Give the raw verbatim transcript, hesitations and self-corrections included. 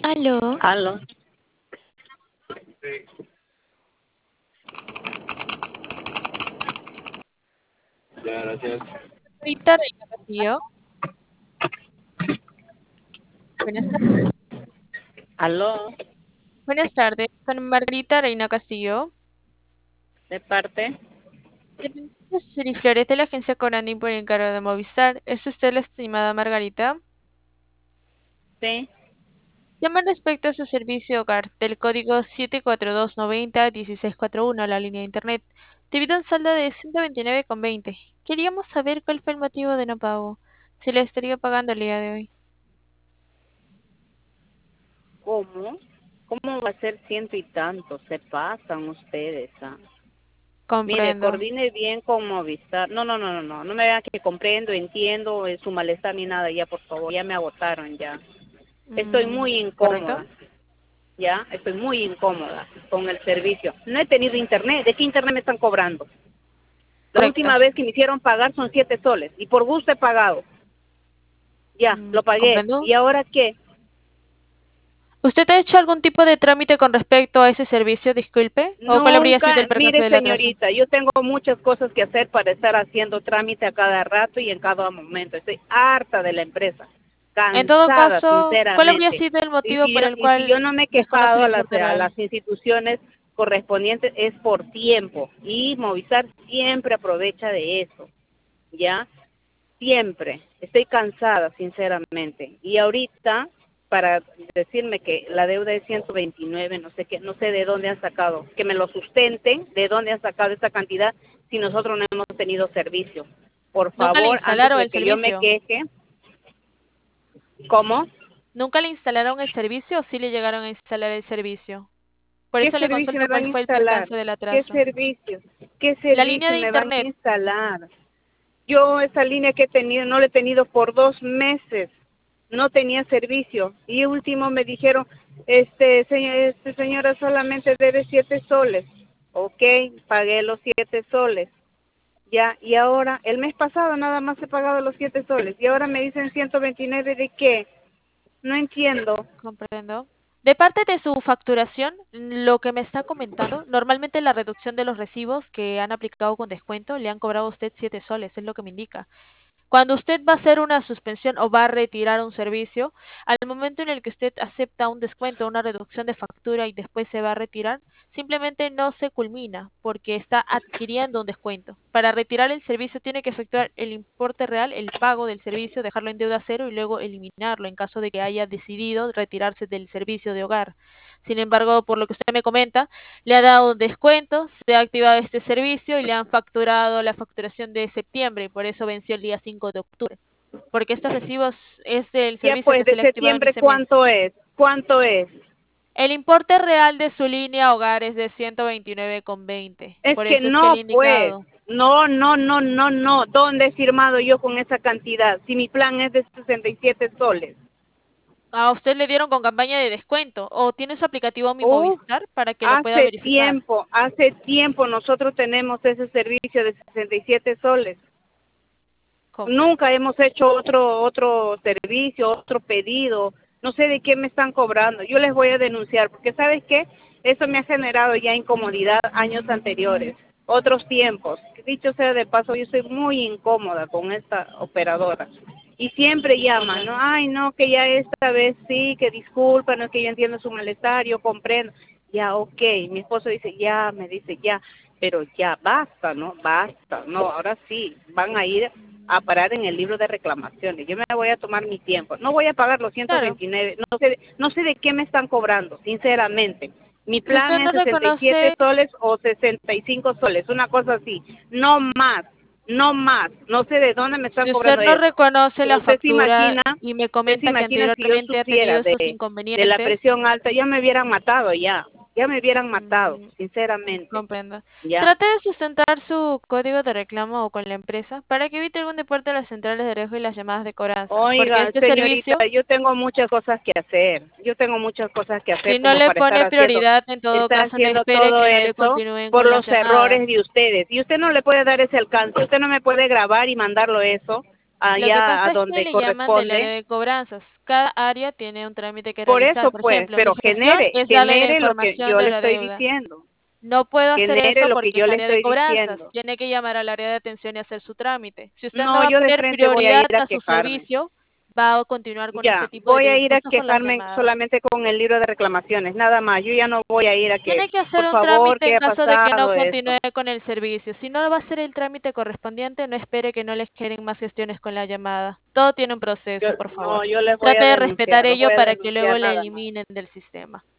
Aló. Aló. Ya, gracias. Margarita Reina Castillo. Buenas tardes. Aló. Buenas tardes. Con Margarita Reina Castillo. ¿De parte? Suri Flores de la agencia Corani por encargo de Movistar. ¿Es usted la estimada Margarita? Sí. Llama respecto a su servicio de hogar del código siete cuatro dos nueve cero uno seis cuatro uno a la línea de internet debido a un saldo de ciento veintinueve con veinte. Queríamos saber cuál fue el motivo de no pago. Si le estaría pagando el día de hoy. ¿Cómo? ¿Cómo va a ser ciento y tanto? Se pasan ustedes, ¿ah? Mire, Comprendo. coordine bien con Movistar. No, no, no, no, no. No me vean que comprendo, entiendo eh, su malestar ni nada. Ya, por favor, ya me agotaron ya. Estoy Mm, muy ¿correcto? incómoda. Ya, estoy muy incómoda con el servicio. No he tenido internet. ¿De qué internet me están cobrando? La Correcto. última vez que me hicieron pagar son siete soles. Y por gusto he pagado. Ya, Mm, lo pagué. comprendo. ¿Y ahora qué? ¿Usted ha hecho algún tipo de trámite con respecto a ese servicio, disculpe? ¿O cuál habría sido Nunca, el percance mire del atraso? señorita, yo tengo muchas cosas que hacer para estar haciendo trámite a cada rato y en cada momento. Estoy harta de la empresa, En todo cansada caso, ¿cuál habría sinceramente. sido el Y motivo si por yo, el y si yo cual no me he desconoce quejado el a las, importe a real? las instituciones correspondientes es por tiempo y Movistar siempre aprovecha de eso, ¿ya? Siempre. Estoy cansada, sinceramente. Y ahorita, para decirme que la deuda es ciento veintinueve, no sé qué, no sé de dónde han sacado, que me lo sustenten, de dónde han sacado esa cantidad si nosotros no hemos tenido servicio. Por Nunca le favor, antes instalaron de el que yo me servicio. queje, ¿cómo? ¿Nunca le instalaron el servicio o sí le llegaron a instalar el servicio? Por ¿Qué eso le servicio me consulto van cuál a fue el instalar? percance del ¿Qué atraso. servicio? ¿Qué La línea servicio de me van a internet. instalar? Yo esa línea que he tenido, no la he tenido por dos meses. No tenía servicio. Y último me dijeron, este, señor, este señora solamente debe siete soles. Ok, pagué los siete soles. Ya, y ahora, el mes pasado nada más he pagado los siete soles. Y ahora me dicen ciento veintinueve de qué. No entiendo. Comprendo. De parte de su facturación, lo que me está comentando, normalmente la reducción de los recibos que han aplicado con descuento le han cobrado a usted siete soles, es lo que me indica. Cuando usted va a hacer una suspensión o va a retirar un servicio, al momento en el que usted acepta un descuento, una reducción de factura y después se va a retirar, simplemente no se culmina porque está adquiriendo un descuento. Para retirar el servicio tiene que efectuar el importe real, el pago del servicio, dejarlo en deuda cero y luego eliminarlo en caso de que haya decidido retirarse del servicio de hogar. Sin embargo, por lo que usted me comenta, le ha dado un descuento, se ha activado este servicio y le han facturado la facturación de septiembre y por eso venció el día cinco de octubre. Porque estos recibos es del Ya servicio pues, que se de le ha activado en septiembre, ese mes. ¿cuánto es? ¿Cuánto es? El importe real de su línea hogar es de ciento veintinueve con veinte. Es Por que eso es que le no, he pues. indicado. No, no, no, no, no. ¿Dónde he firmado yo con esa cantidad? Si mi plan es de sesenta y siete soles. A usted le dieron con campaña de descuento o tiene su aplicativo Mi Uf, Movistar para que lo pueda hace verificar. tiempo, hace tiempo nosotros tenemos ese servicio de sesenta y siete soles. Comprendo. Nunca hemos hecho otro otro servicio, otro pedido. No sé de qué me están cobrando. Yo les voy a denunciar porque ¿sabes qué? Eso me ha generado ya incomodidad años anteriores, otros tiempos. Dicho sea de paso, yo estoy muy incómoda con esta operadora. Y siempre llama, ¿no? Comprendo. Ay, no, que ya esta vez sí, que disculpa, no es que yo entiendo su malestar, yo comprendo. Ya, ok. Mi esposo dice, ya, me dice, ya, pero ya basta, ¿no? Basta, no, ahora sí, van a ir a parar en el libro de reclamaciones. Yo me voy a tomar mi tiempo. No voy a pagar los ciento Claro. veintinueve. No sé, no sé de qué me están cobrando, sinceramente. Mi Si plan usted es no sesenta y siete reconoce, soles o sesenta y cinco soles, una cosa así. No más, no más. No sé de dónde me están si usted cobrando no eso. reconoce Pero la usted se factura imagina, y me usted se comenta que imagina si yo anteriormente ha tenido supiera estos de, de la inconvenientes, presión alta, ya me hubieran matado ya. Ya me hubieran matado, mm, sinceramente. comprendo. ¿Ya? Trate de sustentar su código de reclamo o con la empresa para que evite algún deporte de las centrales de riesgo y las llamadas de cobranza, porque Oiga, este señorita, servicio, yo tengo muchas cosas que hacer. Yo tengo muchas cosas que si hacer no como le para estar pone haciendo, prioridad, en todo estar caso no haciendo espere todo que no le eso continúen por con las los llamadas. errores de ustedes. Y usted no le puede dar ese alcance. Usted no me puede grabar y mandarlo eso Lo que allá a pasa es que donde le llaman del área corresponde. de cobranzas. Cada área tiene un trámite que Por realizar. eso, Por pues, ejemplo, mi pero función genere, es darle la genere lo que información yo de le la estoy deuda. diciendo. No puedo hacer Genere eso lo que porque yo es le área de estoy cobranzas. diciendo. Tiene que llamar al área de atención y hacer su trámite. Si usted no No, va a yo de poner frente voy a ir prioridad a a su quejarme. servicio, va a continuar con este Ya, tipo de voy a ir a discursos por las quejarme llamadas. solamente con el libro de reclamaciones, nada más. Yo ya no voy a ir a que, Tiene que hacer por un favor, trámite ¿qué en ha caso de que no pasado continúe esto? con el servicio. Si no va a hacer el trámite correspondiente, no espere que no le generen más gestiones con la llamada. Todo tiene un Yo, proceso, por no, favor. yo les voy Trate a de respetar denunciar, los ello voy a para que luego denunciar le nada más. eliminen del sistema.